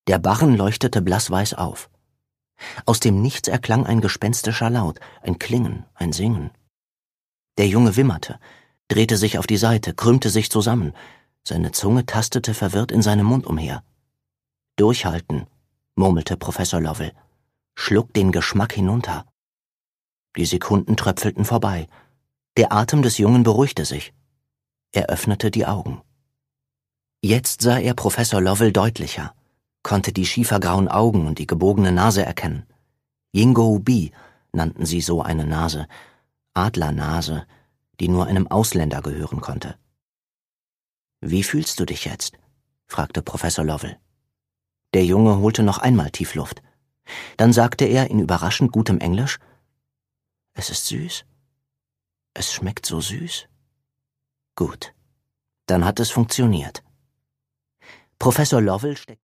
Der Barren leuchtete blassweiß auf. Aus dem Nichts erklang ein gespenstischer Laut, ein Klingen, ein Singen. Der Junge wimmerte, drehte sich auf die Seite, krümmte sich zusammen. Seine Zunge tastete verwirrt in seinem Mund umher. »Durchhalten«, murmelte Professor Lovell. »Schluck den Geschmack hinunter.« Die Sekunden tröpfelten vorbei. Der Atem des Jungen beruhigte sich. Er öffnete die Augen. Jetzt sah er Professor Lovell deutlicher, konnte die schiefergrauen Augen und die gebogene Nase erkennen. Yingou-bi nannten sie so eine Nase, Adlernase, die nur einem Ausländer gehören konnte. »Wie fühlst du dich jetzt?« fragte Professor Lovell. Der Junge holte noch einmal tief Luft. Dann sagte er in überraschend gutem Englisch: »Es ist süß. Es schmeckt so süß.« »Gut, dann hat es funktioniert.« Professor Lovell steckte